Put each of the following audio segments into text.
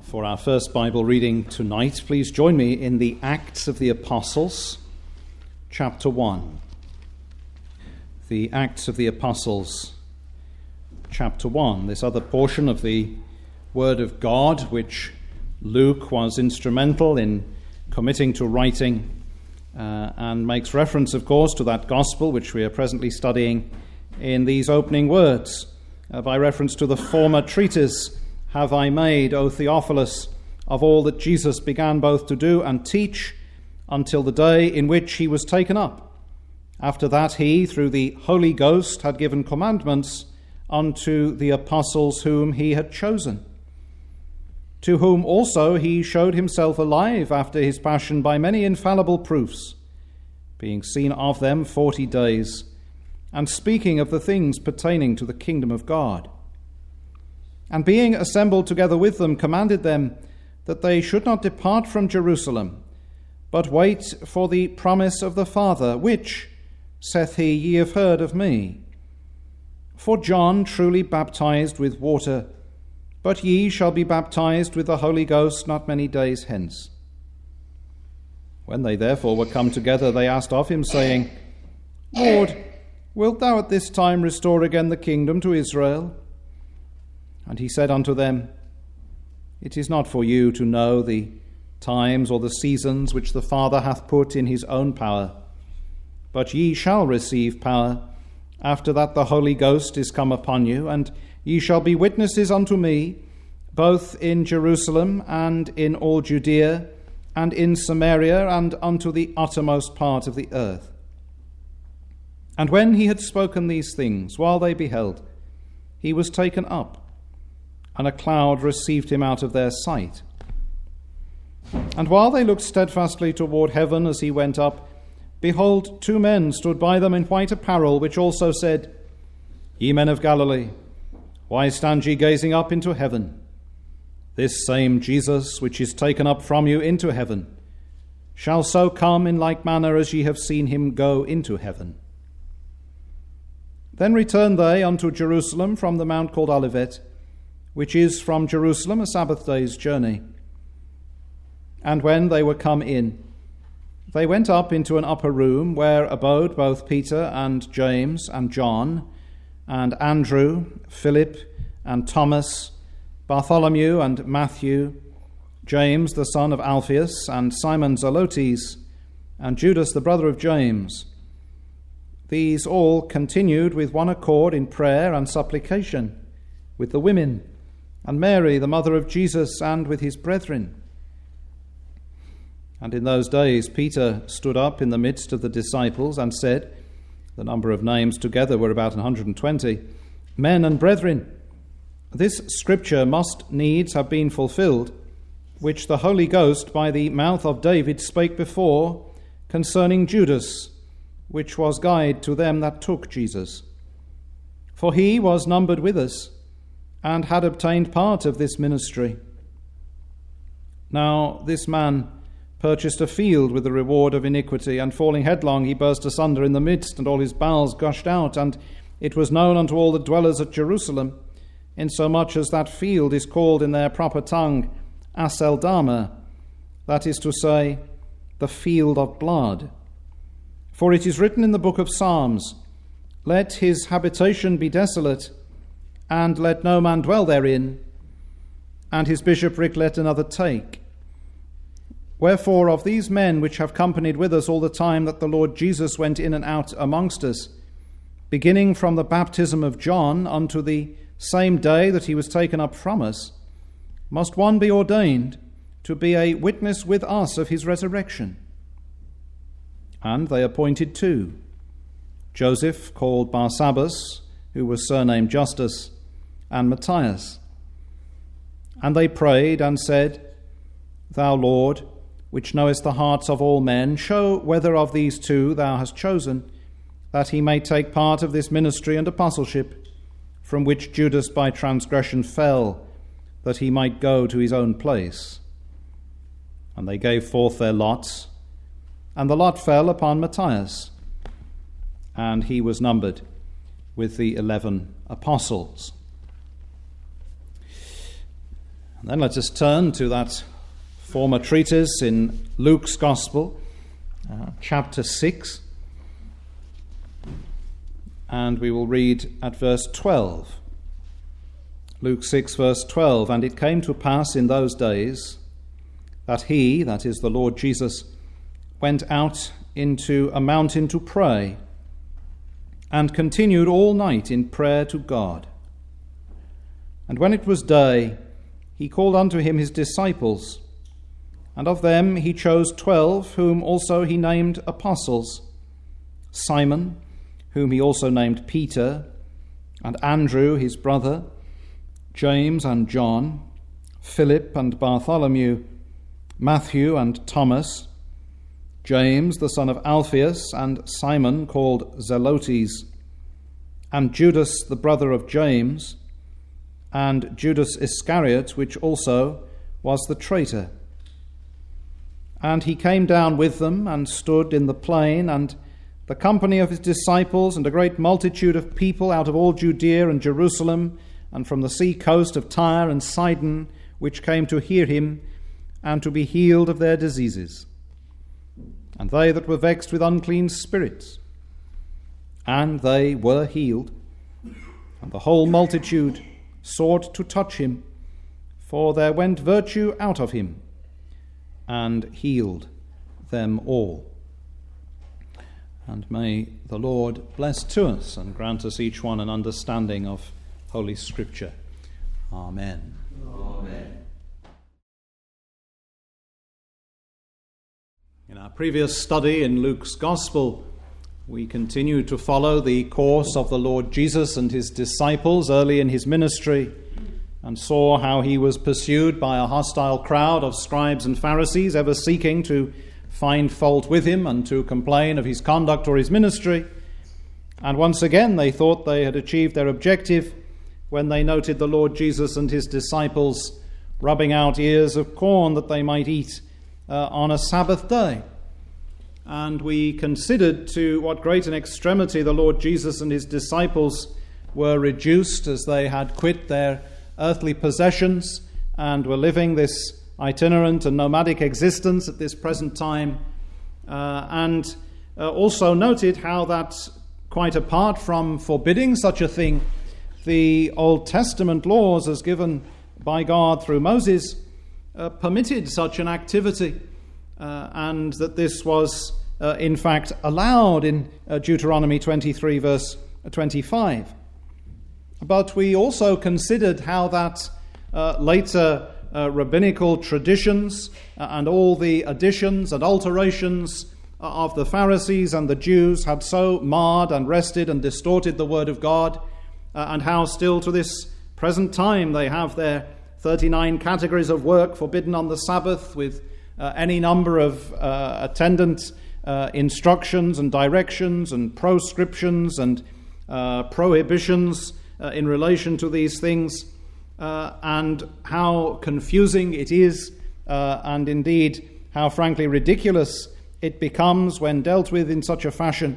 For our first Bible reading tonight, please join me in the Acts of the Apostles, chapter 1. The Acts of the Apostles, chapter 1. This other portion of the Word of God, which Luke was instrumental in committing to writing, and makes reference, of course, to that gospel which we are presently studying in these opening words, by reference to the former treatise, "Have I made, O Theophilus, of all that Jesus began both to do and teach, until the day in which he was taken up. After that he, through the Holy Ghost, had given commandments unto the apostles whom he had chosen, to whom also he showed himself alive after his passion by many infallible proofs, being seen of them 40 days, and speaking of the things pertaining to the kingdom of God. And being assembled together with them, commanded them that they should not depart from Jerusalem, but wait for the promise of the Father, which, saith he, ye have heard of me. For John truly baptized with water, but ye shall be baptized with the Holy Ghost not many days hence. When they therefore were come together, they asked of him, saying, Lord, wilt thou at this time restore again the kingdom to Israel? And he said unto them, It is not for you to know the times or the seasons which the Father hath put in his own power, but ye shall receive power after that the Holy Ghost is come upon you, and ye shall be witnesses unto me, both in Jerusalem and in all Judea and in Samaria and unto the uttermost part of the earth. And when he had spoken these things, while they beheld, he was taken up, and a cloud received him out of their sight. And while they looked steadfastly toward heaven as he went up, behold, 2 men stood by them in white apparel, which also said, Ye men of Galilee, why stand ye gazing up into heaven? This same Jesus, which is taken up from you into heaven, shall so come in like manner as ye have seen him go into heaven. Then returned they unto Jerusalem from the mount called Olivet, which is from Jerusalem a Sabbath day's journey. And when they were come in, they went up into an upper room, where abode both Peter and James and John, and Andrew, Philip and Thomas, Bartholomew and Matthew, James the son of Alphaeus, and Simon Zelotes, and Judas the brother of James. These all continued with one accord in prayer and supplication with the women, and Mary, the mother of Jesus, and with his brethren. And in those days Peter stood up in the midst of the disciples and said, the number of names together were about 120, Men and brethren, this scripture must needs have been fulfilled, which the Holy Ghost by the mouth of David spake before concerning Judas, which was guide to them that took Jesus. For he was numbered with us, and had obtained part of this ministry. Now this man purchased a field with the reward of iniquity, and falling headlong he burst asunder in the midst, and all his bowels gushed out, and it was known unto all the dwellers at Jerusalem, insomuch as that field is called in their proper tongue Aceldama, that is to say, the field of blood. For it is written in the book of Psalms, Let his habitation be desolate, and let no man dwell therein, and his bishopric let another take. Wherefore of these men which have companied with us all the time that the Lord Jesus went in and out amongst us, beginning from the baptism of John unto the same day that he was taken up from us, must one be ordained to be a witness with us of his resurrection. And they appointed 2, Joseph called Barsabbas, who was surnamed Justus, and Matthias. And they prayed and said, Thou, Lord, which knowest the hearts of all men, show whether of these 2 thou hast chosen, that he may take part of this ministry and apostleship, from which Judas by transgression fell, that he might go to his own place. And they gave forth their lots, and the lot fell upon Matthias, and he was numbered with the 11 apostles. And then let us turn to that former treatise in Luke's Gospel, chapter 6, and we will read at verse 12. Luke 6, verse 12, "And it came to pass in those days that he," that is the Lord Jesus, "went out into a mountain to pray, and continued all night in prayer to God. And when it was day, he called unto him his disciples, and of them he chose 12, whom also he named apostles, Simon, whom he also named Peter, and Andrew his brother, James and John, Philip and Bartholomew, Matthew and Thomas, James the son of Alphaeus, and Simon called Zelotes, and Judas the brother of James, and Judas Iscariot, which also was the traitor. And he came down with them, and stood in the plain, and the company of his disciples, and a great multitude of people out of all Judea and Jerusalem, and from the sea coast of Tyre and Sidon, which came to hear him, and to be healed of their diseases. And they that were vexed with unclean spirits, and they were healed. And the whole multitude sought to touch him, for there went virtue out of him, and healed them all." And may the Lord bless to us and grant us each one an understanding of Holy Scripture. Amen. Amen. In our previous study in Luke's Gospel, we continued to follow the course of the Lord Jesus and his disciples early in his ministry, and saw how he was pursued by a hostile crowd of scribes and Pharisees, ever seeking to find fault with him and to complain of his conduct or his ministry. And once again they thought they had achieved their objective when they noted the Lord Jesus and his disciples rubbing out ears of corn that they might eat on a Sabbath day. And we considered to what great an extremity the Lord Jesus and his disciples were reduced as they had quit their earthly possessions and were living this itinerant and nomadic existence at this present time, and also noted how that, quite apart from forbidding such a thing, the Old Testament laws as given by God through Moses permitted such an activity, and that this was in fact allowed in Deuteronomy 23 verse 25. But we also considered how that later rabbinical traditions and all the additions and alterations of the Pharisees and the Jews had so marred and wrested and distorted the Word of God, and how still to this present time they have their 39 categories of work forbidden on the Sabbath, with any number of attendant instructions and directions and proscriptions and prohibitions in relation to these things, and how confusing it is, and indeed how frankly ridiculous it becomes when dealt with in such a fashion.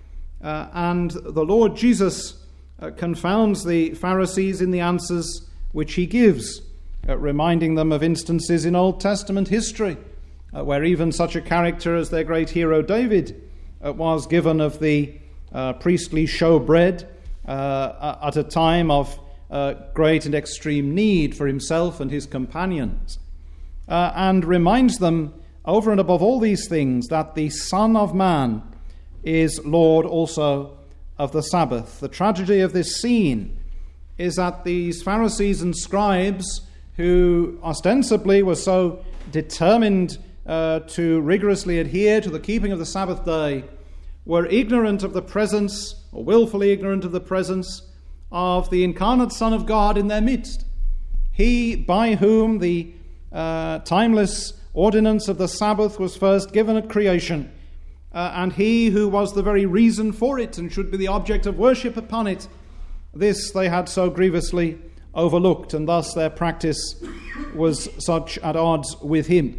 And the Lord Jesus confounds the Pharisees in the answers which he gives, reminding them of instances in Old Testament history where even such a character as their great hero David was given of the priestly showbread at a time of great and extreme need for himself and his companions, and reminds them over and above all these things that the Son of Man is Lord also of the Sabbath. The tragedy of this scene is that these Pharisees and scribes, who ostensibly were so determined to rigorously adhere to the keeping of the Sabbath day, were ignorant of the presence, or willfully ignorant of the presence, of the incarnate Son of God in their midst. He by whom the timeless ordinance of the Sabbath was first given at creation, and he who was the very reason for it and should be the object of worship upon it. This they had so grievously overlooked, and thus their practice was such at odds with him.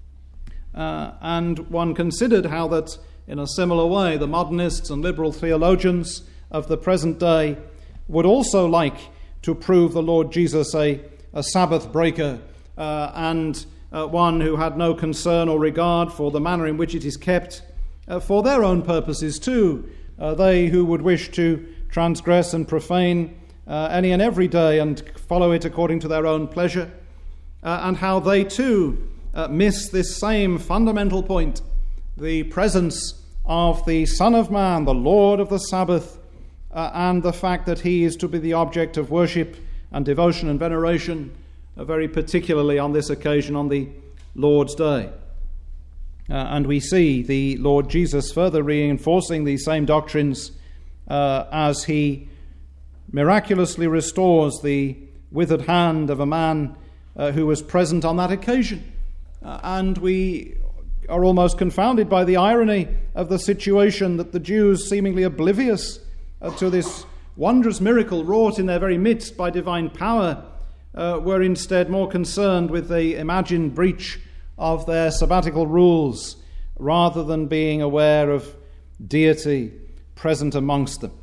And one considered how that in a similar way the modernists and liberal theologians of the present day would also like to prove the Lord Jesus a Sabbath breaker and one who had no concern or regard for the manner in which it is kept for their own purposes too. They who would wish to transgress and profane any and every day and follow it according to their own pleasure, and how they too miss this same fundamental point, the presence of the Son of Man, the Lord of the Sabbath, and the fact that he is to be the object of worship and devotion and veneration, very particularly on this occasion, on the Lord's Day. And we see the Lord Jesus further reinforcing these same doctrines as he miraculously restores the withered hand of a man who was present on that occasion. And we are almost confounded by the irony of the situation that the Jews, seemingly oblivious to this wondrous miracle wrought in their very midst by divine power, were instead more concerned with the imagined breach of their sabbatical rules rather than being aware of deity present amongst them.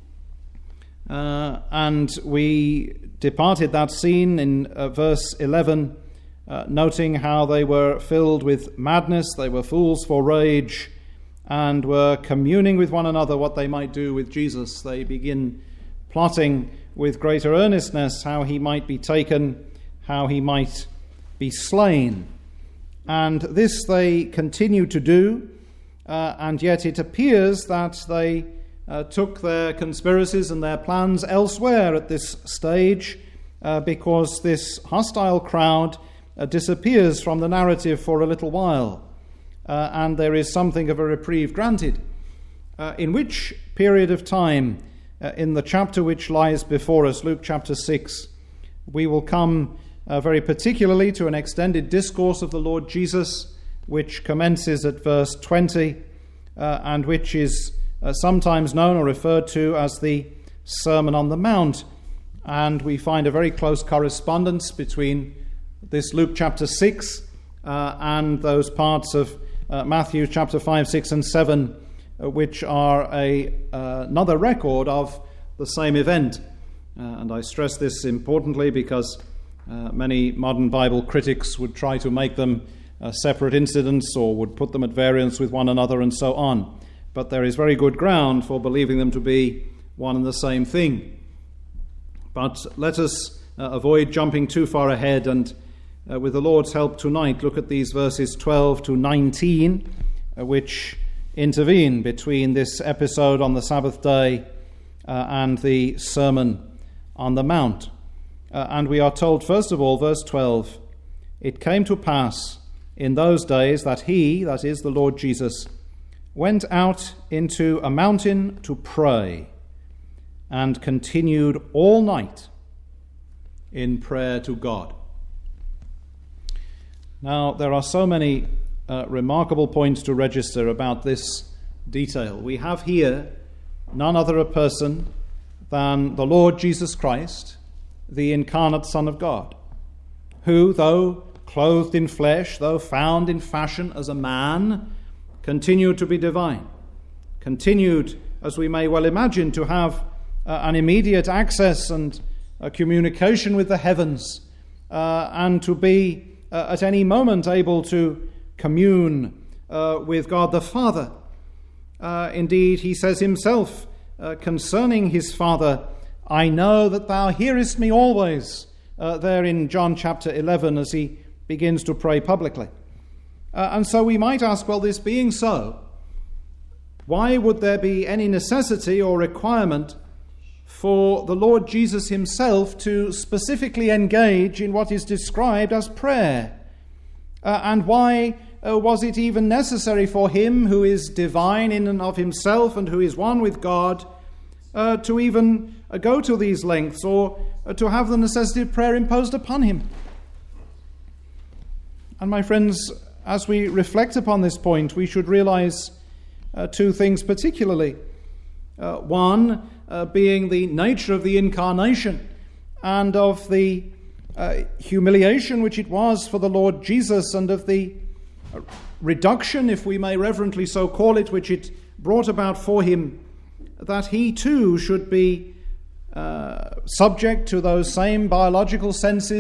And we departed that scene in verse 11, noting how they were filled with madness, they were fools for rage, and were communing with one another what they might do with Jesus. They begin plotting with greater earnestness how he might be taken, how he might be slain. And this they continue to do, and yet it appears that they took their conspiracies and their plans elsewhere at this stage, because this hostile crowd disappears from the narrative for a little while, and there is something of a reprieve granted. In which period of time, in the chapter which lies before us, Luke chapter 6, we will come very particularly to an extended discourse of the Lord Jesus, which commences at verse 20, and which is sometimes known or referred to as the Sermon on the Mount. And we find a very close correspondence between this Luke chapter 6 and those parts of Matthew chapter 5, 6 and 7, which are another record of the same event. And I stress this importantly because many modern Bible critics would try to make them separate incidents or would put them at variance with one another and so on. But there is very good ground for believing them to be one and the same thing. But let us avoid jumping too far ahead and with the Lord's help tonight look at these verses 12 to 19 which intervene between this episode on the Sabbath day and the Sermon on the Mount. And we are told, first of all, verse 12, "It came to pass in those days that he," that is the Lord Jesus, "went out into a mountain to pray, and continued all night in prayer to God." Now, there are so many remarkable points to register about this detail. We have here none other a person than the Lord Jesus Christ, the incarnate Son of God, who, though clothed in flesh, though found in fashion as a man, continued to be divine, continued, as we may well imagine, to have an immediate access and a communication with the heavens, and to be at any moment able to commune with God the Father. Indeed, he says himself concerning his Father, "I know that thou hearest me always," there in John chapter 11 as he begins to pray publicly. And so we might ask, well, this being so, why would there be any necessity or requirement for the Lord Jesus himself to specifically engage in what is described as prayer? And why was it even necessary for him, who is divine in and of himself and who is one with God, to even go to these lengths or to have the necessity of prayer imposed upon him? And my friends, as we reflect upon this point, we should realize two things particularly. One being the nature of the incarnation and of the humiliation which it was for the Lord Jesus, and of the reduction, if we may reverently so call it, which it brought about for him, that he too should be subject to those same biological senses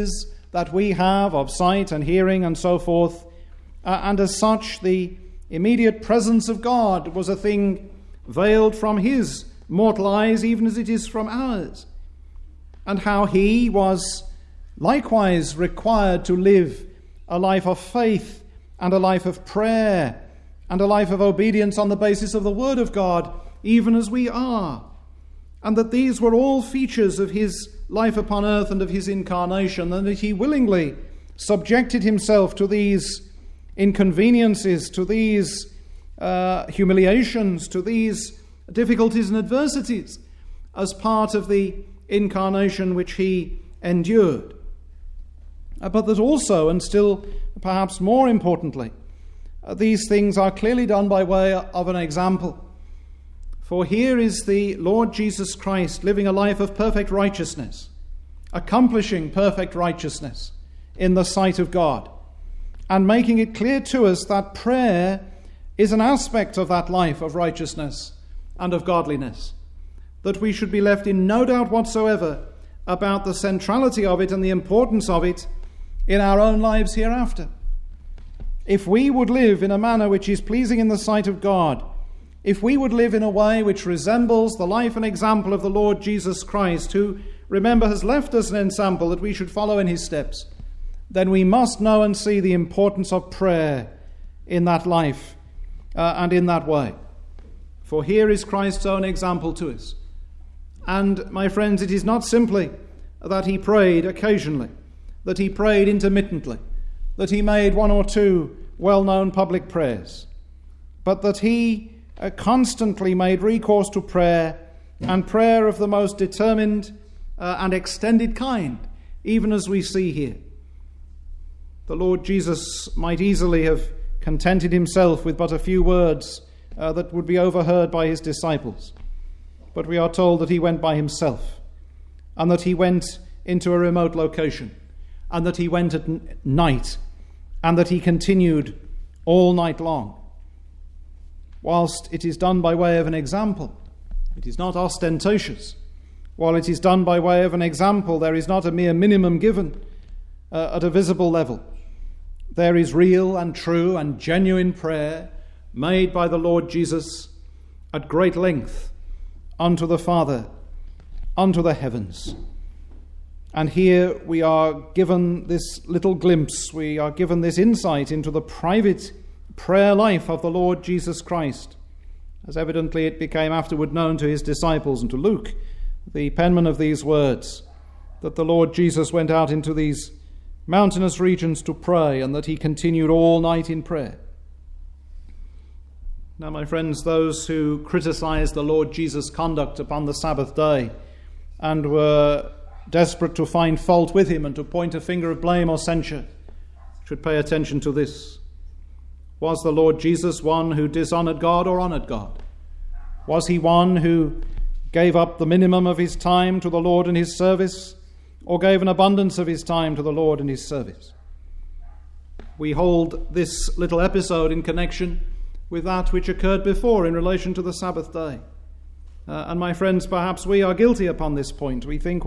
that we have of sight and hearing and so forth. And as such, the immediate presence of God was a thing veiled from his mortal eyes, even as it is from ours. And how he was likewise required to live a life of faith and a life of prayer and a life of obedience on the basis of the Word of God, even as we are. And that these were all features of his life upon earth and of his incarnation, and that he willingly subjected himself to these inconveniences, to these humiliations, to these difficulties and adversities as part of the incarnation which he endured. But that also, and still perhaps more importantly, these things are clearly done by way of an example. For here is the Lord Jesus Christ living a life of perfect righteousness, accomplishing perfect righteousness in the sight of God, and making it clear to us that prayer is an aspect of that life of righteousness and of godliness, that we should be left in no doubt whatsoever about the centrality of it and the importance of it in our own lives hereafter. If we would live in a manner which is pleasing in the sight of God, if we would live in a way which resembles the life and example of the Lord Jesus Christ, who, remember, has left us an example that we should follow in his steps, then we must know and see the importance of prayer in that life and in that way. For here is Christ's own example to us. And, my friends, it is not simply that he prayed occasionally, that he prayed intermittently, that he made one or two well-known public prayers, but that he constantly made recourse to prayer, and prayer of the most determined and extended kind, even as we see here. The Lord Jesus might easily have contented himself with but a few words that would be overheard by his disciples. But we are told that he went by himself, and that he went into a remote location, and that he went at night, and that he continued all night long. Whilst it is done by way of an example, it is not ostentatious. While it is done by way of an example, there is not a mere minimum given at a visible level. There is real and true and genuine prayer made by the Lord Jesus at great length unto the Father, unto the heavens. And here we are given this little glimpse, we are given this insight into the private prayer life of the Lord Jesus Christ, as evidently it became afterward known to his disciples and to Luke, the penman of these words, that the Lord Jesus went out into these mountainous regions to pray, and that he continued all night in prayer. Now, my friends, those who criticize the Lord Jesus' conduct upon the Sabbath day and were desperate to find fault with him and to point a finger of blame or censure should pay attention to this. Was the Lord Jesus one who dishonored God or honored God? Was he one who gave up the minimum of his time to the Lord and his service, or gave an abundance of his time to the Lord and his service? We hold this little episode in connection with that which occurred before in relation to the Sabbath day. And my friends, perhaps we are guilty upon this point. We think,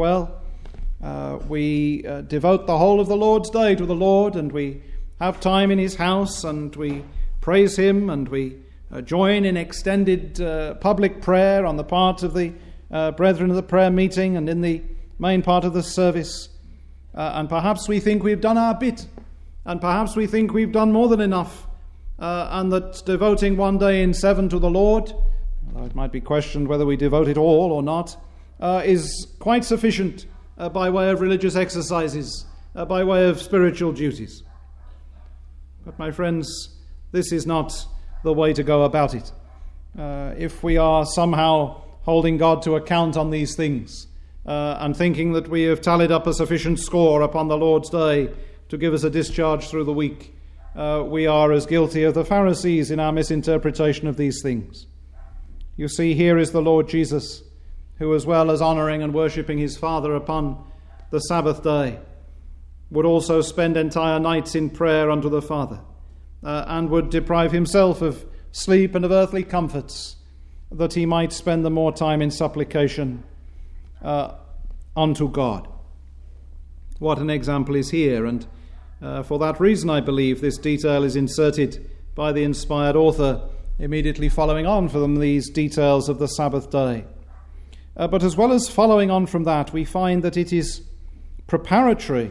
we devote the whole of the Lord's day to the Lord, and we have time in his house, and we praise him, and we join in extended public prayer on the part of the brethren of the prayer meeting and in the main part of the service. And perhaps we think we've done our bit, and perhaps we think we've done more than enough, and that devoting one day in 7 to the Lord, although it might be questioned whether we devote it all or not, is quite sufficient by way of religious exercises, by way of spiritual duties. But my friends, this is not the way to go about it. If we are somehow holding God to account on these things and thinking that we have tallied up a sufficient score upon the Lord's day to give us a discharge through the week, we are as guilty of the Pharisees in our misinterpretation of these things. You see, here is the Lord Jesus, who, as well as honouring and worshipping his Father upon the Sabbath day, would also spend entire nights in prayer unto the Father, and would deprive himself of sleep and of earthly comforts, that he might spend the more time in supplication unto God. what an example is here. And for that reason, I believe this detail is inserted by the inspired author immediately following on from these details of the Sabbath day. But as well as following on from that, we find that it is preparatory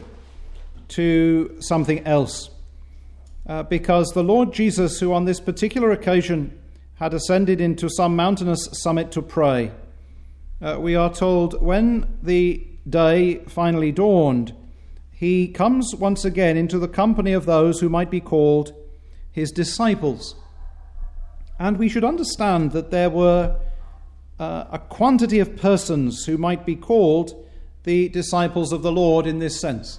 to something else. Because the Lord Jesus, who on this particular occasion had ascended into some mountainous summit to pray, we are told when the day finally dawned, he comes once again into the company of those who might be called his disciples. And we should understand that there were a quantity of persons who might be called the disciples of the Lord in this sense.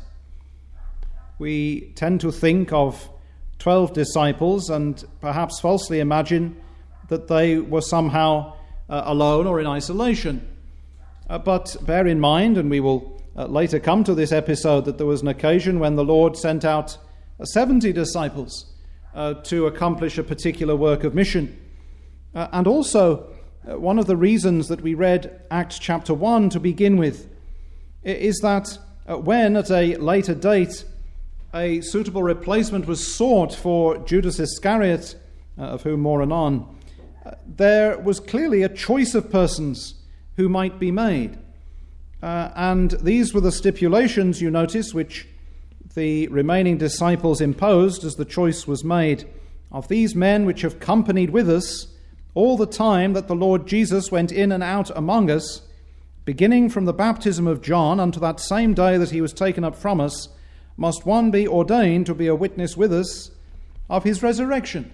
We tend to think of 12 disciples and perhaps falsely imagine that they were somehow alone or in isolation. But bear in mind, and we will later come to this episode, that there was an occasion when the Lord sent out 70 disciples to accomplish a particular work of mission. And also, one of the reasons that we read Acts chapter 1 to begin with is that when at a later date a suitable replacement was sought for Judas Iscariot, of whom more anon, there was clearly a choice of persons who might be made. And these were the stipulations, you notice, which the remaining disciples imposed as the choice was made. Of these men which have companied with us all the time that the Lord Jesus went in and out among us, beginning from the baptism of John unto that same day that he was taken up from us, must one be ordained to be a witness with us of his resurrection.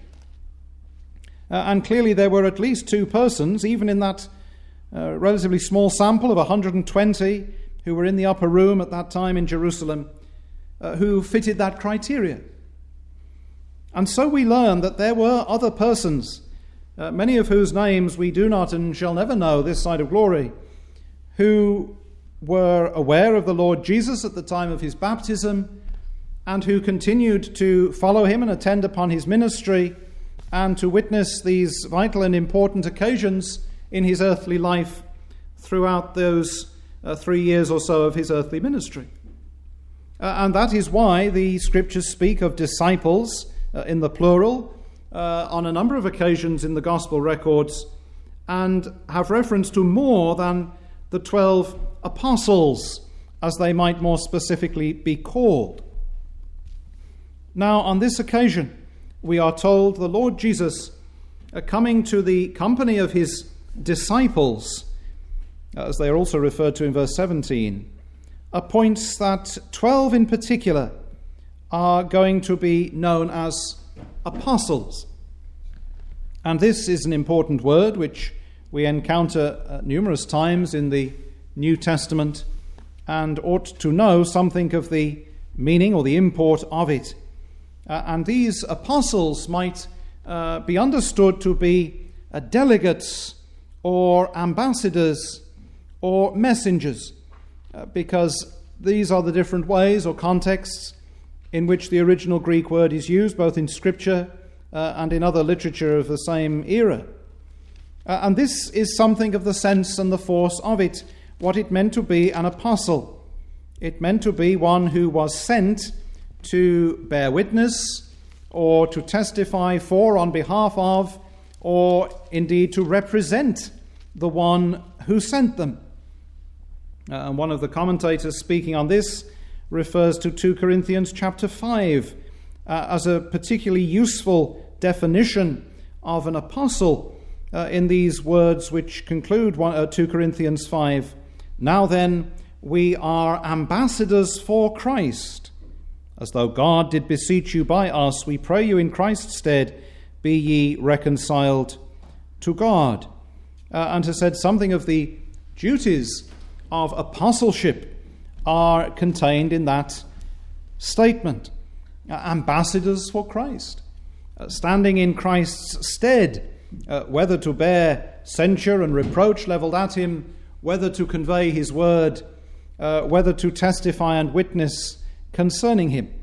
And clearly there were at least two persons, even in that relatively small sample of 120 who were in the upper room at that time in Jerusalem, who fitted that criteria. And so we learn that there were other persons, many of whose names we do not and shall never know this side of glory, who were aware of the Lord Jesus at the time of his baptism and who continued to follow him and attend upon his ministry and to witness these vital and important occasions in his earthly life throughout those 3 years or so of his earthly ministry. And that is why the scriptures speak of disciples in the plural on a number of occasions in the gospel records and have reference to more than the 12 apostles, as they might more specifically be called. Now, on this occasion, we are told the Lord Jesus, coming to the company of his disciples, as they are also referred to in verse 17, appoints that 12 in particular are going to be known as apostles. And this is an important word which we encounter numerous times in the New Testament and ought to know something of the meaning or the import of it. And these apostles might be understood to be delegates or ambassadors or messengers, because these are the different ways or contexts in which the original Greek word is used, both in Scripture and in other literature of the same era. And this is something of the sense and the force of it, what it meant to be an apostle. It meant to be one who was sent to bear witness or to testify for, on behalf of, or indeed to represent the one who sent them. And one of the commentators speaking on this refers to 2 Corinthians chapter 5 as a particularly useful definition of an apostle in these words which conclude 2 Corinthians 5. Now then, we are ambassadors for Christ, as though God did beseech you by us. We pray you in Christ's stead, be ye reconciled to God. And has said something of the duties of apostleship are contained in that statement. Ambassadors for Christ, standing in Christ's stead, whether to bear censure and reproach levelled at him, whether to convey his word, whether to testify and witness concerning him.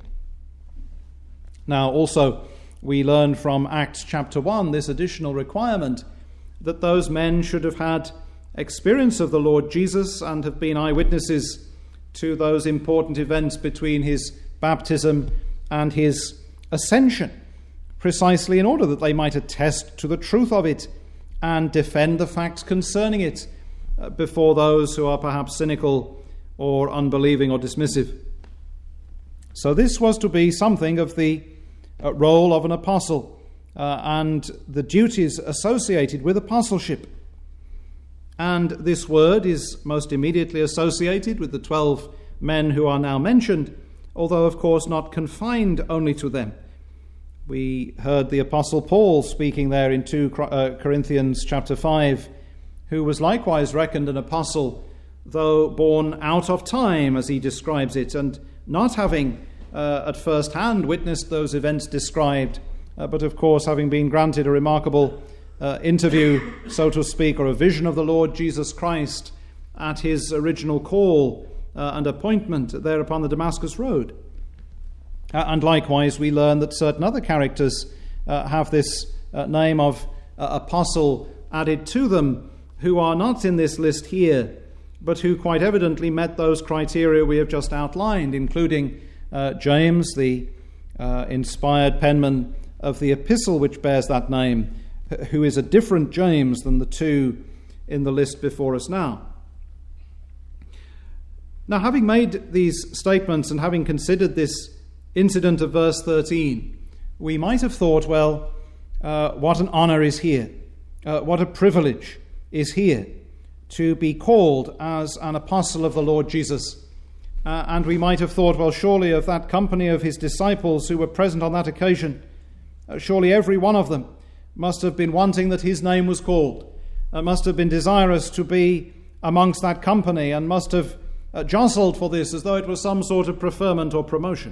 Now also we learn from Acts chapter 1 this additional requirement that those men should have had experience of the Lord Jesus and have been eyewitnesses to those important events between his baptism and his ascension, precisely in order that they might attest to the truth of it and defend the facts concerning it before those who are perhaps cynical or unbelieving or dismissive. So this was to be something of the role of an apostle and the duties associated with apostleship. And this word is most immediately associated with the 12 men who are now mentioned, although of course not confined only to them. We heard the Apostle Paul speaking there in 2 Corinthians chapter 5, who was likewise reckoned an apostle, though born out of time, as he describes it, and not having at first hand witnessed those events described, but of course having been granted a remarkable interview, so to speak, or a vision of the Lord Jesus Christ at his original call and appointment there upon the Damascus Road. And likewise, we learn that certain other characters have this name of apostle added to them, who are not in this list here, but who quite evidently met those criteria we have just outlined, including James, the inspired penman of the epistle which bears that name, who is a different James than the two in the list before us now. Now, having made these statements and having considered this incident of verse 13, we might have thought, well, what an honor is here, what a privilege is here to be called as an apostle of the Lord Jesus. And we might have thought, well, surely of that company of his disciples who were present on that occasion, surely every one of them must have been wanting that his name was called, must have been desirous to be amongst that company, and must have jostled for this as though it was some sort of preferment or promotion.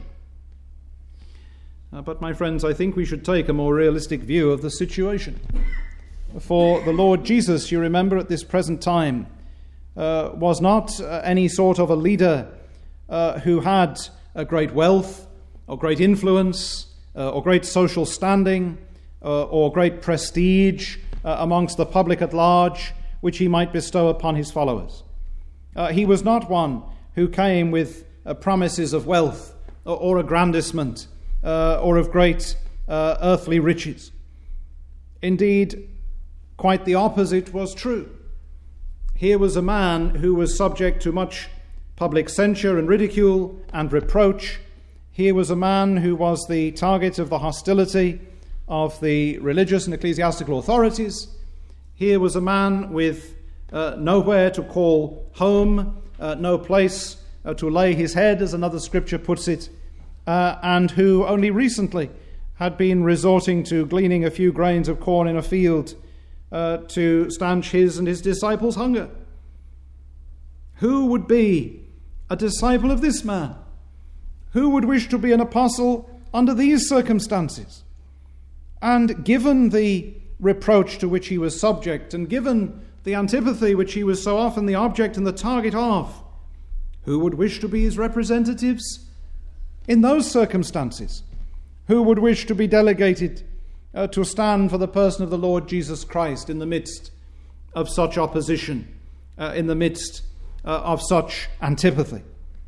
But my friends, I think we should take a more realistic view of the situation. For the Lord Jesus, you remember, at this present time, was not any sort of a leader who had a great wealth or great influence or great social standing or great prestige amongst the public at large, which he might bestow upon his followers. He was not one who came with promises of wealth or aggrandizement or of great earthly riches. Indeed, quite the opposite was true. Here was a man who was subject to much public censure and ridicule and reproach. Here was a man who was the target of the hostility of the religious and ecclesiastical authorities. Here was a man with nowhere to call home, no place to lay his head, as another scripture puts it, and who only recently had been resorting to gleaning a few grains of corn in a field to stanch his and his disciples' hunger. Who would be a disciple of this man? Who would wish to be an apostle under these circumstances? And given the reproach to which he was subject, and given the antipathy which he was so often the object and the target of, who would wish to be his representatives in those circumstances? Who would wish to be delegated to stand for the person of the Lord Jesus Christ in the midst of such opposition, in the midst of such antipathy?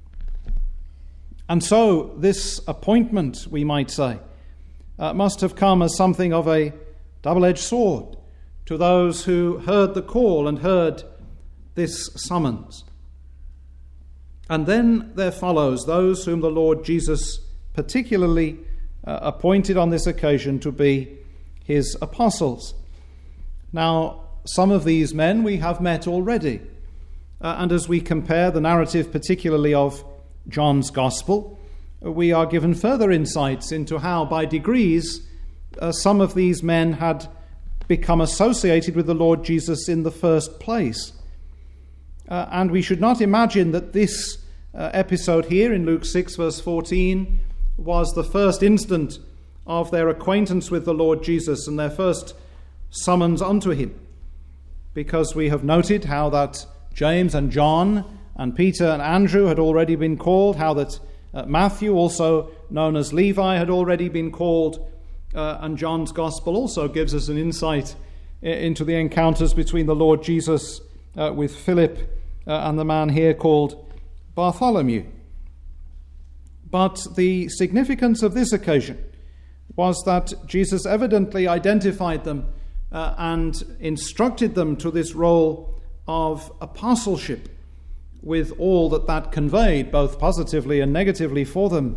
And so this appointment, we might say, must have come as something of a double-edged sword to those who heard the call and heard this summons. And then there follows those whom the Lord Jesus particularly appointed on this occasion to be his apostles. Now, some of these men we have met already. And as we compare the narrative particularly of John's Gospel, we are given further insights into how, by degrees, some of these men had become associated with the Lord Jesus in the first place. And we should not imagine that this episode here in Luke 6, verse 14, was the first instant of their acquaintance with the Lord Jesus and their first summons unto him. Because we have noted how that James and John and Peter and Andrew had already been called, how that Matthew, also known as Levi, had already been called, and John's Gospel also gives us an insight into the encounters between the Lord Jesus with Philip and the man here called Bartholomew. But the significance of this occasion was that Jesus evidently identified them and instructed them to this role of apostleship, with all that conveyed, both positively and negatively, for them.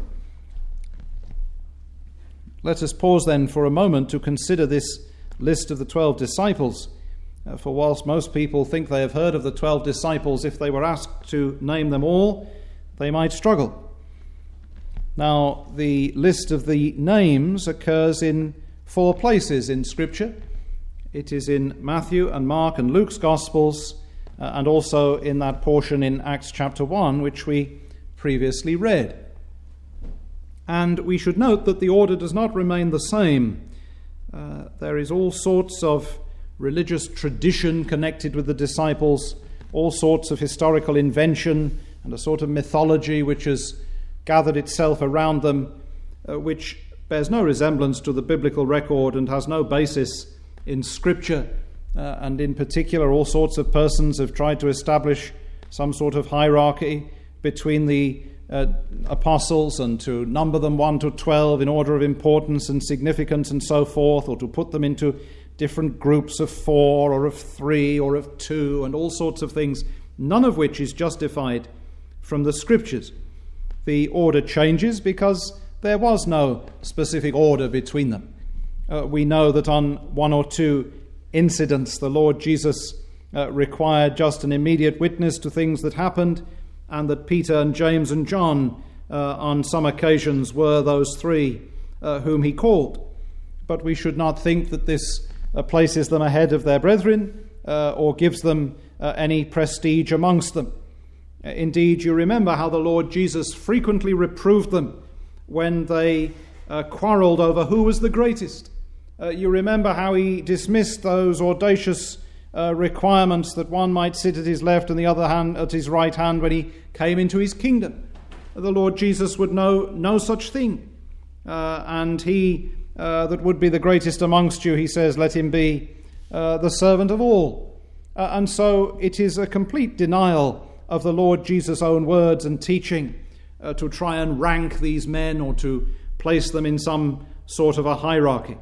Let us pause then for a moment to consider this list of the 12 disciples. For whilst most people think they have heard of the 12 disciples, if they were asked to name them all, they might struggle. Now, the list of the names occurs in 4 places in Scripture. It is in Matthew and Mark and Luke's Gospels, and also in that portion in Acts chapter 1, which we previously read. And we should note that the order does not remain the same. There is all sorts of religious tradition connected with the disciples, all sorts of historical invention and a sort of mythology which has gathered itself around them, which bears no resemblance to the biblical record and has no basis in Scripture. And in particular, all sorts of persons have tried to establish some sort of hierarchy between the apostles and to number them 1 to 12 in order of importance and significance and so forth, or to put them into different groups of 4 or of 3 or of 2 and all sorts of things, none of which is justified from the Scriptures. The order changes because there was no specific order between them. We know that on 1 or 2 incidents the Lord Jesus required just an immediate witness to things that happened, and that Peter and James and John on some occasions were those 3 whom he called. But we should not think that this places them ahead of their brethren or gives them any prestige amongst them. Indeed, you remember how the Lord Jesus frequently reproved them when they quarreled over who was the greatest. You remember how he dismissed those audacious requirements that one might sit at his left and the other hand at his right hand when he came into his kingdom. The Lord Jesus would know no such thing. And he that would be the greatest amongst you, he says, let him be the servant of all. And so it is a complete denial of the Lord Jesus' own words and teaching to try and rank these men or to place them in some sort of a hierarchy.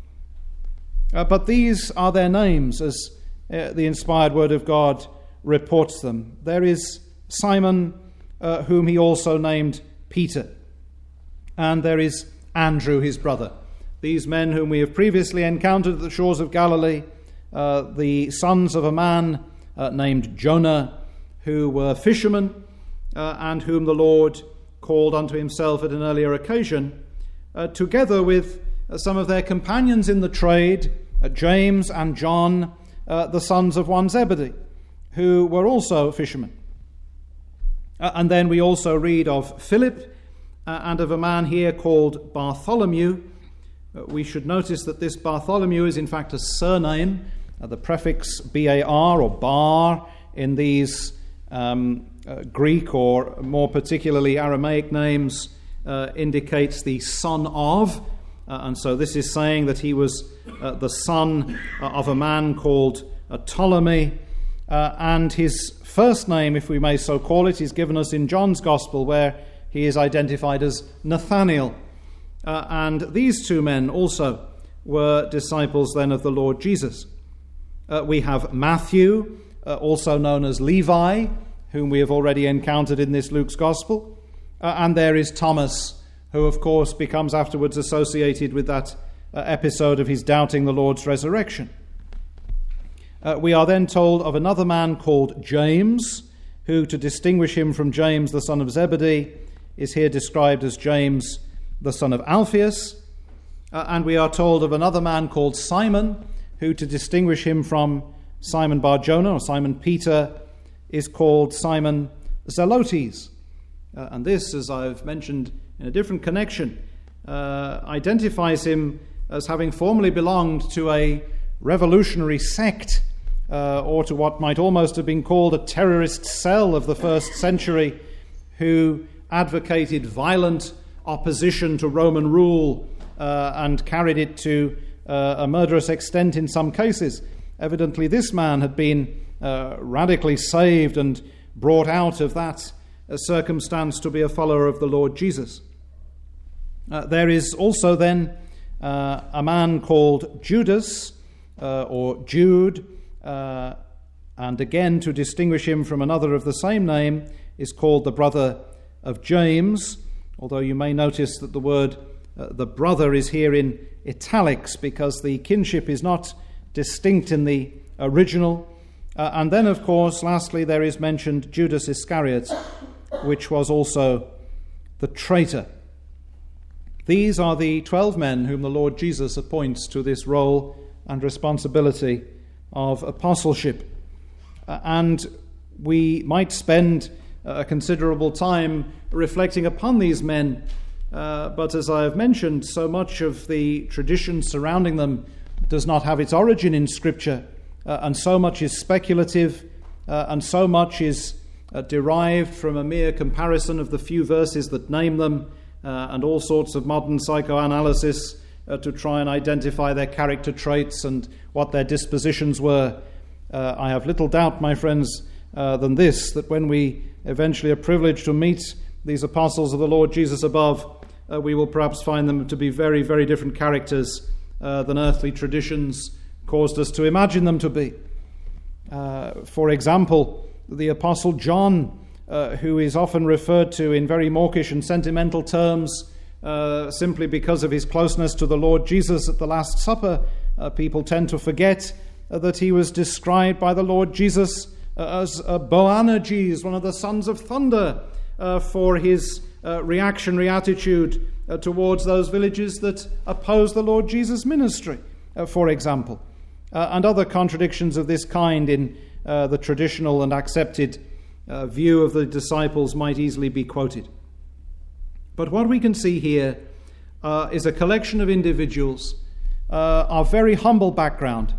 But these are their names as the inspired word of God reports them. There is Simon, whom he also named Peter, and there is Andrew, his brother. These men whom we have previously encountered at the shores of Galilee, the sons of a man named Jonah, who were fishermen, and whom the Lord called unto himself at an earlier occasion, together with some of their companions in the trade, James and John, the sons of one Zebedee, who were also fishermen. And then we also read of Philip and of a man here called Bartholomew. We should notice that this Bartholomew is in fact a surname. The prefix bar or bar in these Greek or more particularly Aramaic names indicates the son of. And so this is saying that he was the son of a man called Ptolemy. And his first name, if we may so call it, is given us in John's Gospel, where he is identified as Nathanael. And these 2 men also were disciples then of the Lord Jesus. We have Matthew, also known as Levi, whom we have already encountered in this Luke's Gospel. And there is Thomas, who of course becomes afterwards associated with that episode of his doubting the Lord's resurrection. We are then told of another man called James, who, to distinguish him from James the son of Zebedee, is here described as James the son of Alphaeus. And we are told of another man called Simon, who, to distinguish him from Simon Bar-Jonah or Simon Peter, is called Simon Zelotes. And this, as I've mentioned in a different connection, identifies him as having formerly belonged to a revolutionary sect, or to what might almost have been called a terrorist cell of the first century, who advocated violent opposition to Roman rule and carried it to a murderous extent in some cases. Evidently this man had been radically saved and brought out of that circumstance to be a follower of the Lord Jesus. There is also then a man called Judas, or Jude, and again, to distinguish him from another of the same name, is called the brother of James, although you may notice that the word the brother is here in italics because the kinship is not distinct in the original. And then, of course, lastly, there is mentioned Judas Iscariot, which was also the traitor. These are the 12 men whom the Lord Jesus appoints to this role and responsibility of apostleship. And we might spend a considerable time reflecting upon these men, but as I have mentioned, so much of the tradition surrounding them does not have its origin in Scripture, and so much is speculative, and so much is derived from a mere comparison of the few verses that name them, and all sorts of modern psychoanalysis to try and identify their character traits and what their dispositions were. I have little doubt, my friends, than this, that when we eventually are privileged to meet these apostles of the Lord Jesus above, we will perhaps find them to be very, very different characters than earthly traditions caused us to imagine them to be. For example, the Apostle John, who is often referred to in very mawkish and sentimental terms simply because of his closeness to the Lord Jesus at the Last Supper, people tend to forget that he was described by the Lord Jesus as Boanerges, one of the sons of thunder, for his reactionary attitude towards those villages that oppose the Lord Jesus' ministry, for example, and other contradictions of this kind in the traditional and accepted view of the disciples might easily be quoted. But what we can see here is a collection of individuals of very humble background,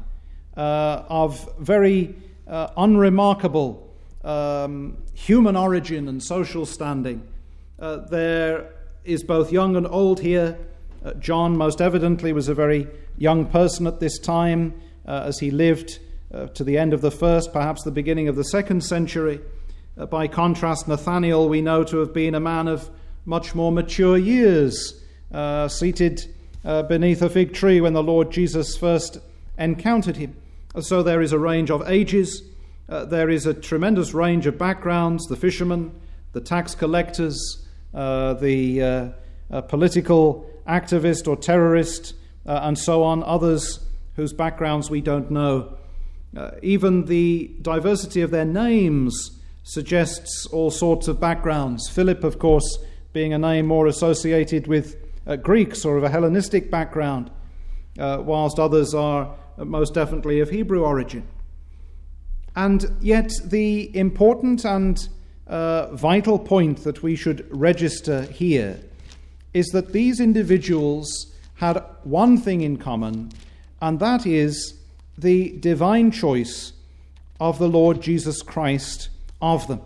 of very unremarkable human origin and social standing. There is both young and old here. John most evidently was a very young person at this time, as he lived to the end of the first, perhaps the beginning of the second century. By contrast, Nathanael we know to have been a man of much more mature years, seated beneath a fig tree when the Lord Jesus first encountered him. So there is a range of ages, there is a tremendous range of backgrounds: the fishermen, the tax collectors, the political activist or terrorist, and so on, others whose backgrounds we don't know. Even the diversity of their names suggests all sorts of backgrounds. Philip, of course, being a name more associated with Greeks or of a Hellenistic background, whilst others are most definitely of Hebrew origin. And yet the important and vital point that we should register here is that these individuals had one thing in common, and that is the divine choice of the Lord Jesus Christ of them.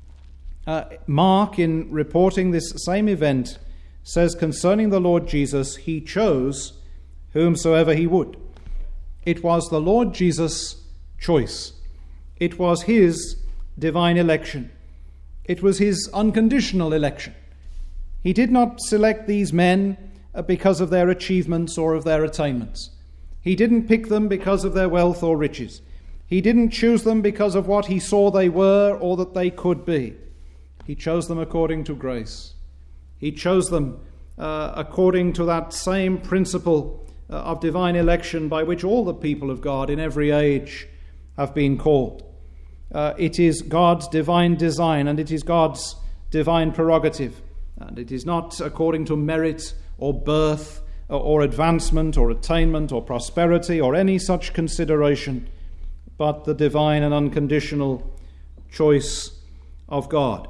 Mark, in reporting this same event, says concerning the Lord Jesus, he chose whomsoever he would. It was the Lord Jesus' choice. It was his divine election. It was his unconditional election. He did not select these men because of their achievements or of their attainments. He didn't pick them because of their wealth or riches. He didn't choose them because of what he saw they were or that they could be. He chose them according to grace. He chose them according to that same principle of divine election by which all the people of God in every age have been called. It is God's divine design, and it is God's divine prerogative. And it is not according to merit or birth or advancement or attainment or prosperity or any such consideration, but the divine and unconditional choice of God.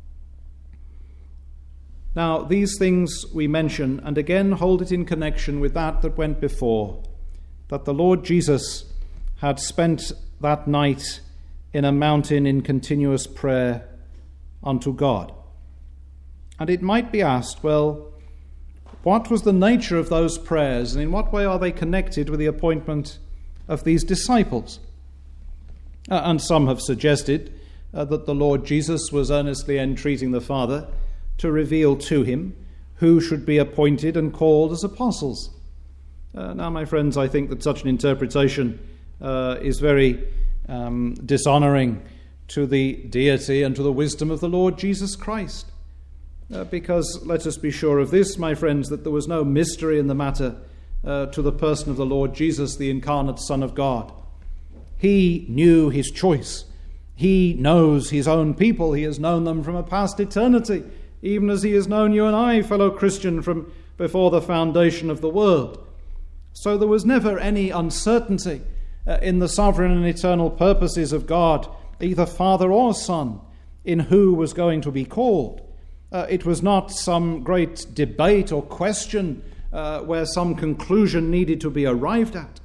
Now, these things we mention, and again hold it in connection with that went before, that the Lord Jesus had spent that night in a mountain in continuous prayer unto God. And it might be asked, well, what was the nature of those prayers, and in what way are they connected with the appointment of these disciples? And some have suggested that the Lord Jesus was earnestly entreating the Father to reveal to him who should be appointed and called as apostles. Now, my friends, I think that such an interpretation is very dishonoring to the deity and to the wisdom of the Lord Jesus Christ. Because let us be sure of this, my friends, that there was no mystery in the matter to the person of the Lord Jesus, the incarnate Son of God. He knew his choice. He knows his own people. He has known them from a past eternity, even as he has known you and I, fellow Christian, from before the foundation of the world. So there was never any uncertainty in the sovereign and eternal purposes of God, either Father or Son, in who was going to be called. It was not some great debate or question where some conclusion needed to be arrived at.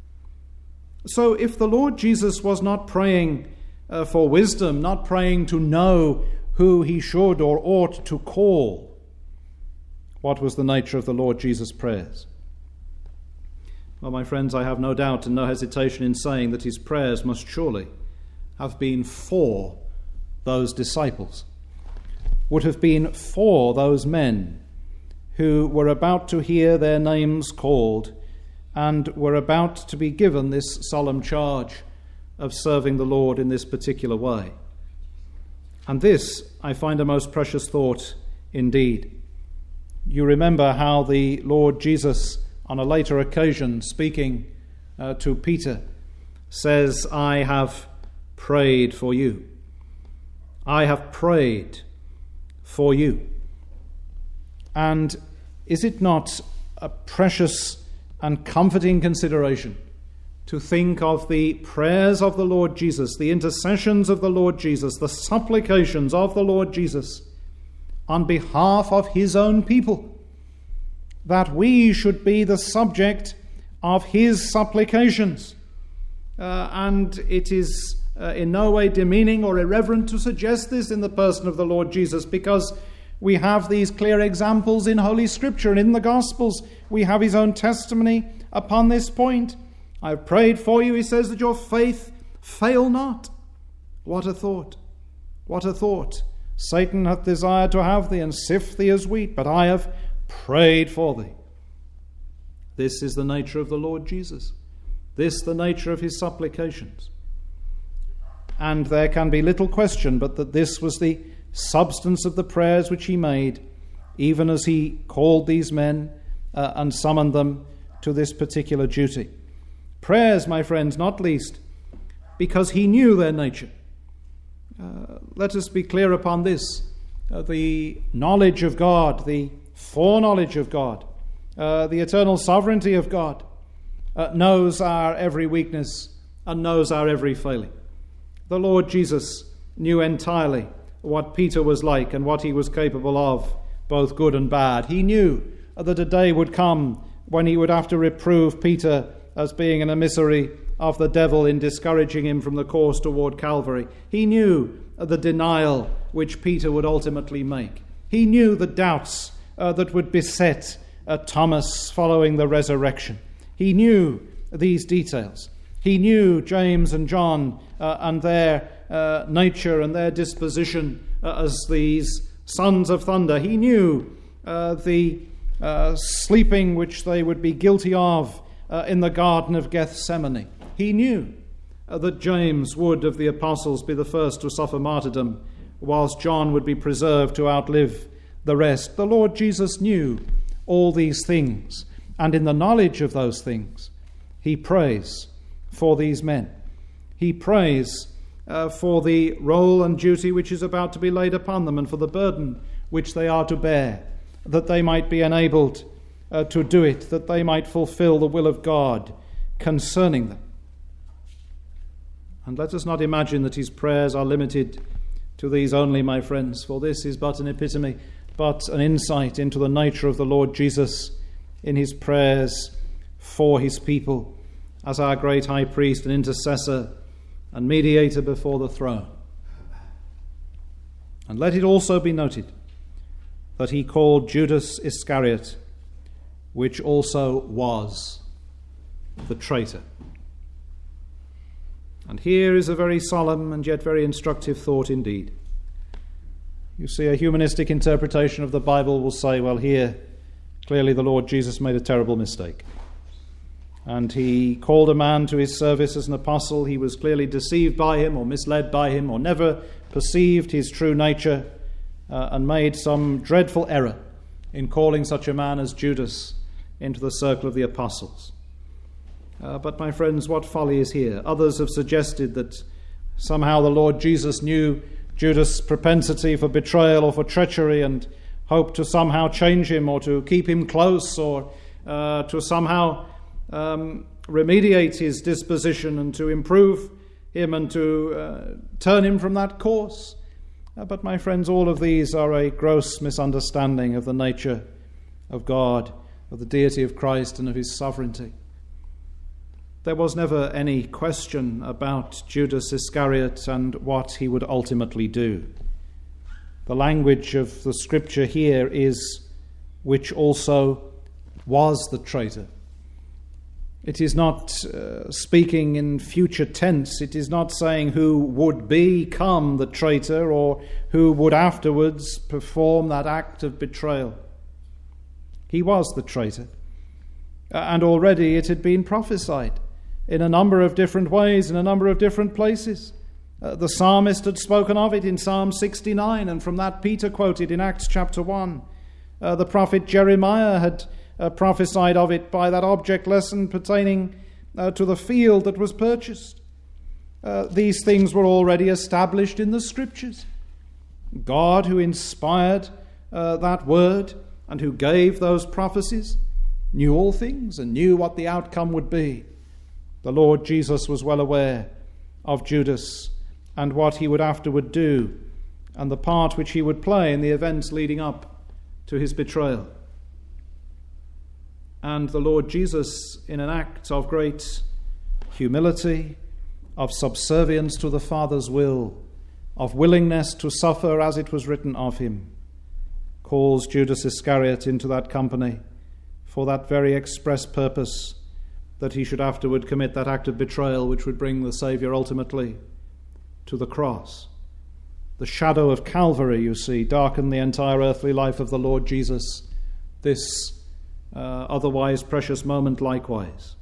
So if the Lord Jesus was not praying for wisdom, not praying to know who he should or ought to call, what was the nature of the Lord Jesus' prayers? Well, my friends, I have no doubt and no hesitation in saying that his prayers must surely have been for those disciples, would have been for those men who were about to hear their names called and were about to be given this solemn charge of serving the Lord in this particular way. And this, I find, a most precious thought indeed. You remember how the Lord Jesus, on a later occasion, speaking to Peter, says, "I have prayed for you. I have prayed for you." And is it not a precious and comforting consideration to think of the prayers of the Lord Jesus, the intercessions of the Lord Jesus, the supplications of the Lord Jesus on behalf of his own people, that we should be the subject of his supplications? And it is in no way demeaning or irreverent to suggest this in the person of the Lord Jesus, because we have these clear examples in Holy Scripture and in the Gospels. We have his own testimony upon this point. "I have prayed for you," he says, "that your faith fail not." What a thought! What a thought! "Satan hath desired to have thee and sift thee as wheat, but I have prayed for thee." This is the nature of the Lord Jesus. This the nature of his supplications. And there can be little question but that this was the substance of the prayers which he made, even as he called these men and summoned them to this particular duty. Prayers, my friends, not least because he knew their nature. Let us be clear upon this. The knowledge of God, the foreknowledge of God, the eternal sovereignty of God knows our every weakness and knows our every failing. The Lord Jesus knew entirely what Peter was like and what he was capable of, both good and bad. He knew that a day would come when he would have to reprove Peter as being an emissary of the devil in discouraging him from the course toward Calvary. He knew the denial which Peter would ultimately make. He knew the doubts that would beset Thomas following the resurrection. He knew these details. He knew James and John and their nature and their disposition as these sons of thunder. He knew the sleeping which they would be guilty of in the Garden of Gethsemane. He knew that James would, of the apostles, be the first to suffer martyrdom, whilst John would be preserved to outlive the rest. The Lord Jesus knew all these things, and in the knowledge of those things, he prays for these men. He prays for the role and duty which is about to be laid upon them and for the burden which they are to bear, that they might be enabled to do it, that they might fulfill the will of God concerning them. And let us not imagine that his prayers are limited to these only, my friends, for this is but an epitome, but an insight into the nature of the Lord Jesus in his prayers for his people as our great high priest and intercessor and mediator before the throne. And let it also be noted that he called Judas Iscariot, which also was the traitor. And here is a very solemn and yet very instructive thought indeed. You see, a humanistic interpretation of the Bible will say, well, here, clearly the Lord Jesus made a terrible mistake. And he called a man to his service as an apostle. He was clearly deceived by him or misled by him or never perceived his true nature and made some dreadful error in calling such a man as Judas into the circle of the apostles. But my friends, what folly is here? Others have suggested that somehow the Lord Jesus knew Judas' propensity for betrayal or for treachery and hoped to somehow change him or to keep him close or to somehow remediate his disposition and to improve him and to turn him from that course. But my friends, all of these are a gross misunderstanding of the nature of God, of the deity of Christ and of his sovereignty. There was never any question about Judas Iscariot and what he would ultimately do. The language of the scripture here is, which also was the traitor. It is not speaking in future tense. It is not saying who would become the traitor or who would afterwards perform that act of betrayal. He was the traitor. And already it had been prophesied in a number of different ways, in a number of different places. The psalmist had spoken of it in Psalm 69, and from that Peter quoted in Acts chapter 1. The prophet Jeremiah had prophesied of it by that object lesson pertaining to the field that was purchased. These things were already established in the scriptures. God, who inspired that word and who gave those prophecies, knew all things and knew what the outcome would be. The Lord Jesus was well aware of Judas and what he would afterward do and the part which he would play in the events leading up to his betrayal. And the Lord Jesus, in an act of great humility, of subservience to the Father's will, of willingness to suffer as it was written of him, calls Judas Iscariot into that company for that very express purpose, that he should afterward commit that act of betrayal which would bring the Saviour ultimately to the cross. The shadow of Calvary, you see, darkened the entire earthly life of the Lord Jesus. This otherwise precious moment likewise.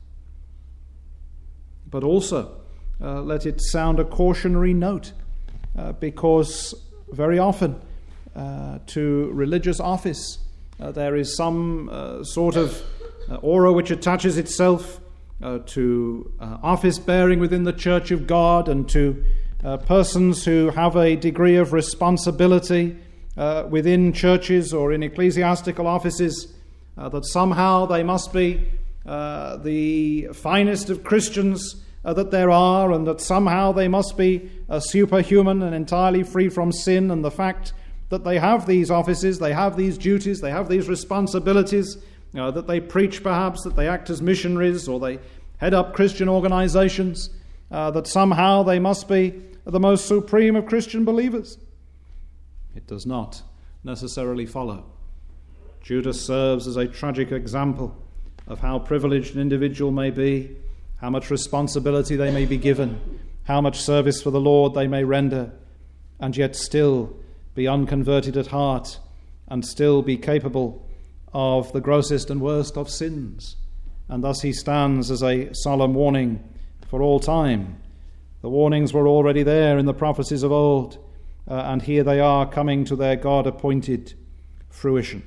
But also, let it sound a cautionary note, because very often to religious office there is some sort of aura which attaches itself to office bearing within the Church of God and to persons who have a degree of responsibility within churches or in ecclesiastical offices, that somehow they must be the finest of Christians that there are, and that somehow they must be superhuman and entirely free from sin. And the fact that they have these offices, they have these duties, they have these responsibilities, that they preach perhaps, that they act as missionaries, or they head up Christian organizations, that somehow they must be the most supreme of Christian believers. It does not necessarily follow. Judas serves as a tragic example of how privileged an individual may be, how much responsibility they may be given, how much service for the Lord they may render, and yet still be unconverted at heart and still be capable of the grossest and worst of sins. And thus he stands as a solemn warning for all time. The warnings were already there in the prophecies of old, and here they are coming to their God-appointed fruition.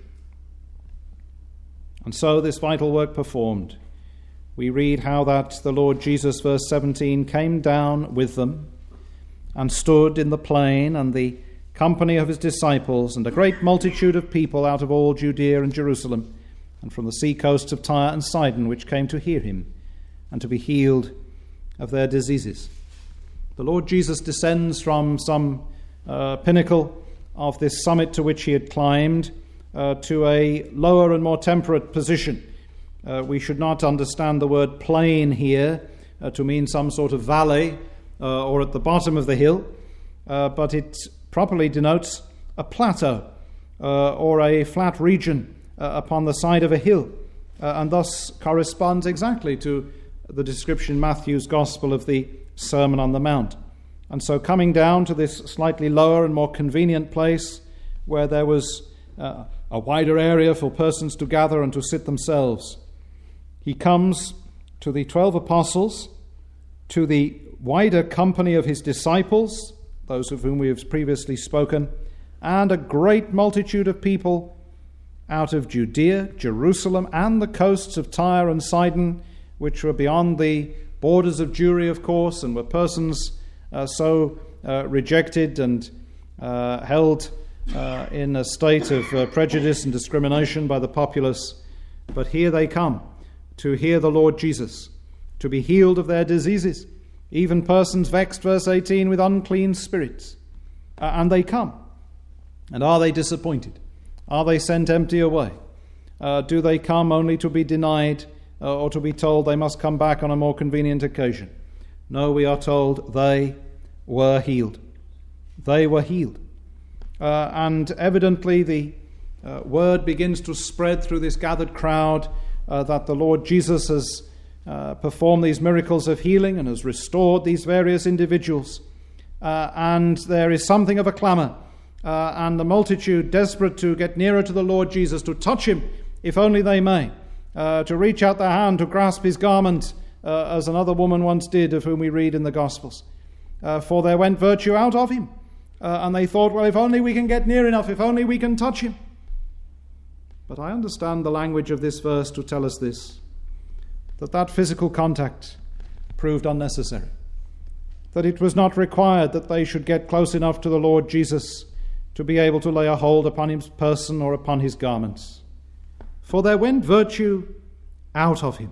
And so this vital work performed, we read how that the Lord Jesus, verse 17, came down with them and stood in the plain, and the company of his disciples and a great multitude of people out of all Judea and Jerusalem, and from the sea coasts of Tyre and Sidon, which came to hear him and to be healed of their diseases. The Lord Jesus descends from some pinnacle of this summit to which he had climbed to a lower and more temperate position. We should not understand the word plain here to mean some sort of valley or at the bottom of the hill, but it properly denotes a plateau or a flat region upon the side of a hill, and thus corresponds exactly to the description in Matthew's Gospel of the Sermon on the Mount. And so coming down to this slightly lower and more convenient place where there was a wider area for persons to gather and to sit themselves, he comes to the 12 apostles, to the wider company of his disciples, those of whom we have previously spoken, and a great multitude of people out of Judea, Jerusalem, and the coasts of Tyre and Sidon, which were beyond the borders of Jewry, of course, and were persons so rejected and held in a state of prejudice and discrimination by the populace. But here they come to hear the Lord Jesus, to be healed of their diseases, even persons vexed, verse 18, with unclean spirits. And they come. And are they disappointed? Are they sent empty away? Do they come only to be denied or to be told they must come back on a more convenient occasion? No, we are told they were healed. They were healed. And evidently the word begins to spread through this gathered crowd that the Lord Jesus has performed these miracles of healing and has restored these various individuals. And there is something of a clamour. And the multitude, desperate to get nearer to the Lord Jesus, to touch him, if only they may, to reach out their hand, to grasp his garment, as another woman once did, of whom we read in the Gospels. For there went virtue out of him. And they thought, well, if only we can get near enough, if only we can touch him. But I understand the language of this verse to tell us this, that physical contact proved unnecessary, that it was not required that they should get close enough to the Lord Jesus to be able to lay a hold upon his person or upon his garments. For there went virtue out of him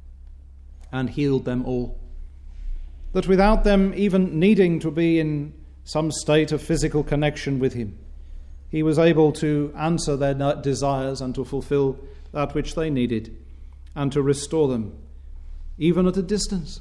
and healed them all. That without them even needing to be in some state of physical connection with him, he was able to answer their desires and to fulfill that which they needed and to restore them, even at a distance.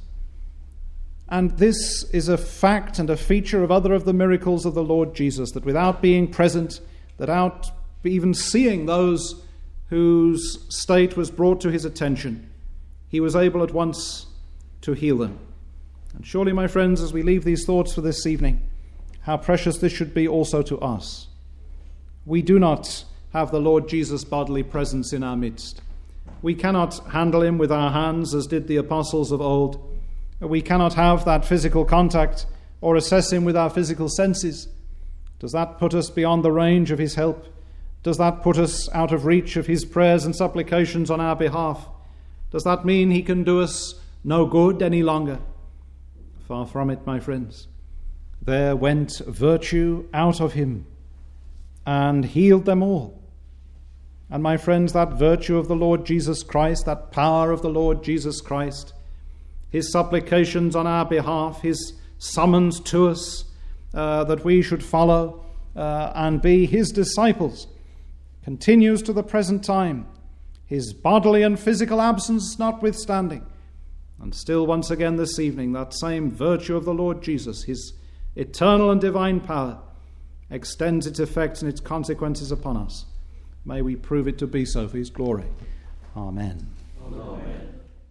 And this is a fact and a feature of other of the miracles of the Lord Jesus, that without being present, without even seeing those whose state was brought to his attention, he was able at once to heal them. And surely, my friends, as we leave these thoughts for this evening, how precious this should be also to us. We do not have the Lord Jesus' bodily presence in our midst. We cannot handle him with our hands as did the apostles of old. We cannot have that physical contact or assess him with our physical senses. Does that put us beyond the range of his help? Does that put us out of reach of his prayers and supplications on our behalf? Does that mean he can do us no good any longer? Far from it, my friends. There went virtue out of him and healed them all. And my friends, that virtue of the Lord Jesus Christ, that power of the Lord Jesus Christ, his supplications on our behalf, his summons to us that we should follow and be his disciples, continues to the present time, his bodily and physical absence notwithstanding. And still once again this evening, that same virtue of the Lord Jesus, his eternal and divine power, extends its effects and its consequences upon us. May we prove it to be so for his glory. Amen. Amen.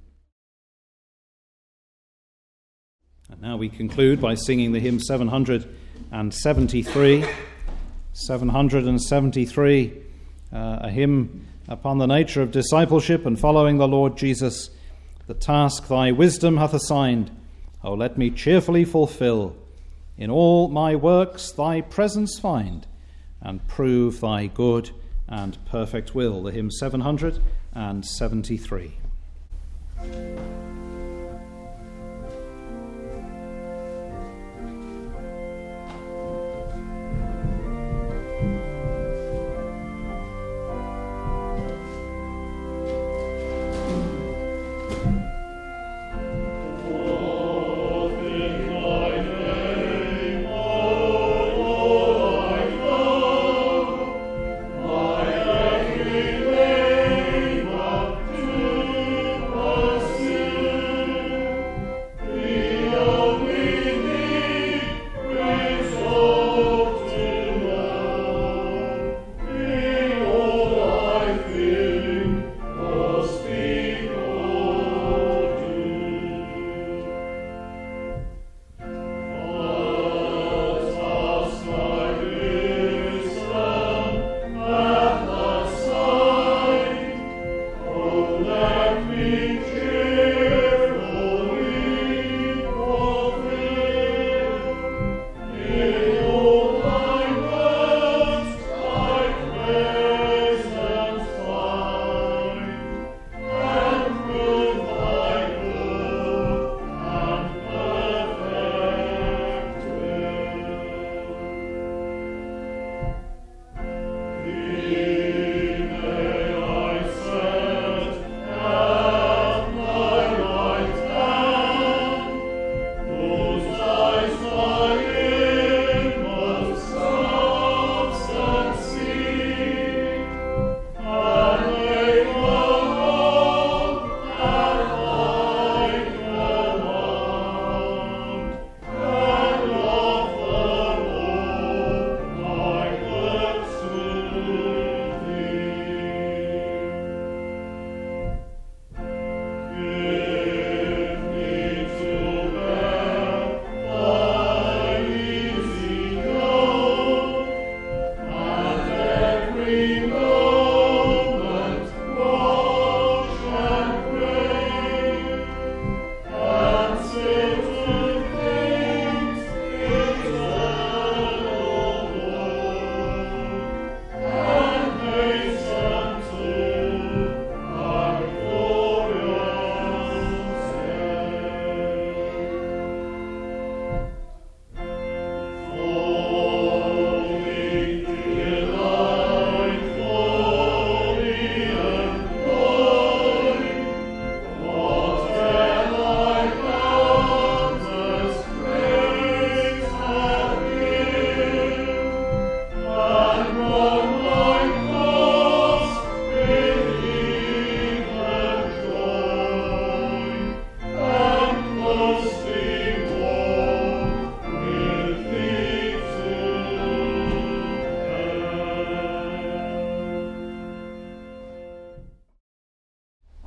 And now we conclude by singing the hymn 773. 773, a hymn upon the nature of discipleship and following the Lord Jesus. The task thy wisdom hath assigned, O let me cheerfully fulfill. In all my works thy presence find, and prove thy good and perfect will. The hymn 773. See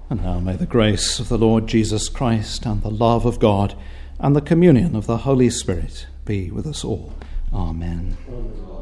And now may the grace of the Lord Jesus Christ and the love of God and the communion of the Holy Spirit be with us all. Amen.